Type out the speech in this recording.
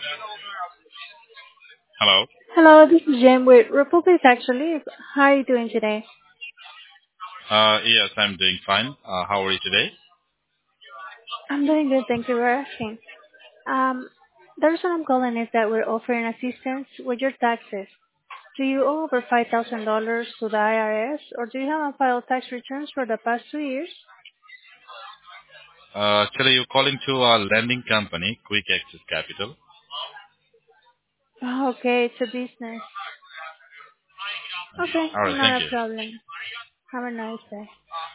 Hello. Hello, this is Jem with Republic actually. How are you doing today? Yes, I'm doing fine. How are you today? I'm doing good, thank you for asking. Um, the reason I'm calling is that we're offering assistance with your taxes. Do you owe over $5,000 to the IRS or do you have filed tax returns for the past 2 years? Actually, you're calling to our lending company, Quick Access Capital. Oh, okay, it's a business. Okay, All right, thank not a you. problem. Have a nice day.